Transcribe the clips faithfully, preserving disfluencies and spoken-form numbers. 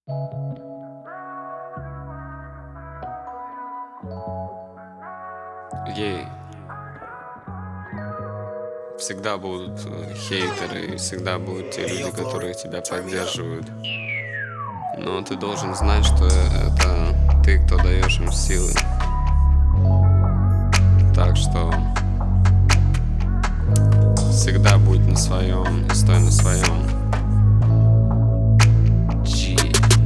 Ей. Всегда будут э, хейтеры, и всегда будут те люди, которые тебя поддерживают. Но ты должен знать, что это ты, кто даешь им силы. Так что всегда будь на своем, стой на своем. G.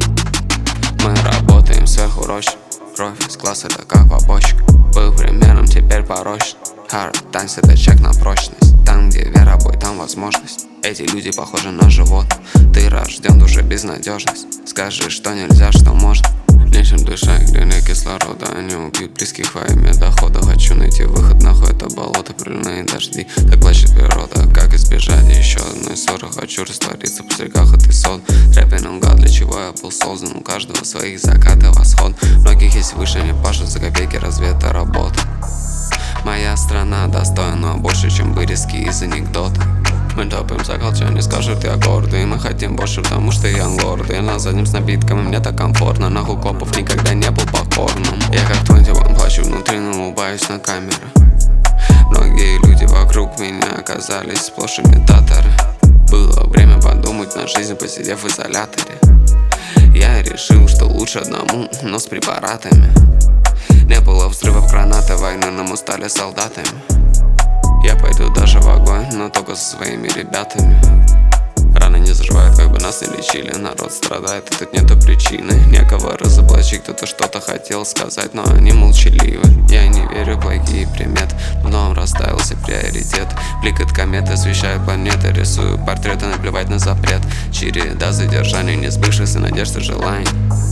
Мы работаем сверхурочно. Кровь из глаз — это как побочка. Был примером, теперь порочно. Hard times — это чек на прочность. Там, где вера, бой, там возможность. Эти люди похожи на животных. Ты рожден уже безнадежность. Скажи, что нельзя, что можно. Нечем дышать, где нет кислорода. Они убьют близких во имя дохода. Хочу найти выход, нахуй это болото. Проливные дожди, так плачет природа. Как избежать еще одной ссоры? Хочу раствориться в пузырьках этой соды. Рэпер наугад, для чего я был создан. У каждого своих закат и восход. Многих есть выше, не пашут за копейки, разве это работа? Моя страна достойна больше, чем вырезки из анекдота. Мы топим за колча, не скажут, я гордый. Мы хотим больше, потому что я гордый. На заднем с напитками мне так комфортно. Нахуй копов никогда не был покорным. Я как двадцать один плачу внутри, но улыбаюсь на камеру. Многие люди вокруг меня оказались сплошь имитаторы. Было время подумать на жизнь, посидев в изоляторе. Я решил, что лучше одному, но с препаратами. Не было взрывов, гранаты, войны, но мы стали солдатами. Я пойду даже в огонь, но только со своими ребятами. Раны не заживают, как бы нас не лечили. Народ страдает, и тут нету причины. Некого разоблачить, кто-то что-то хотел сказать, но они молчаливы. Я не верю в плохие приметы, но расставился приоритет. Блик от кометы освещает планеты. Рисую портреты, наплевать на запрет. Череда задержаний, не сбывшихся надежд и желаний.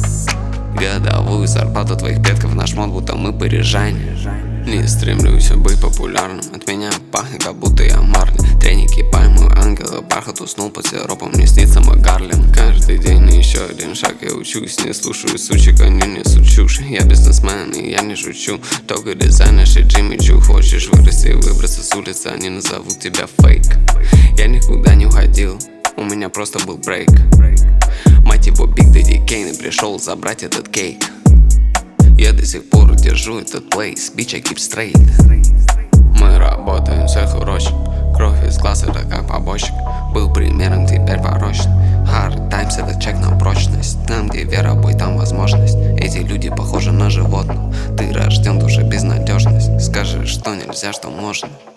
Годовую зарплату твоих предков наш мод, будто мы парижане. Не стремлюсь быть популярным. От меня пахнет, как будто я Марли. Треники, пальмы, ангелы, бархат. Уснул под сиропом, мне снится мой Гарлем. Каждый день еще один шаг я учусь. Не слушаю сучек, они несут чушь. Я бизнесмен и я не шучу. Только дизайнер и Джимми Чу. Хочешь вырасти и выбраться с улицы, они назовут тебя фейк. Я никуда не уходил, у меня просто был брейк. Мать его, Big Daddy Kane, и пришел забрать этот кейк. Я до сих пор держу этот плейс, bitch, I keep straight. Мы работаем сверхурочно. Кровь из глаз — это как побочек. Был примером, теперь порочно. Hard times — это чек на прочность. Там, где вера, бой, там возможность. Эти люди похожи на животных. Ты рожден уже безнадежность. Скажи, что нельзя, что можно.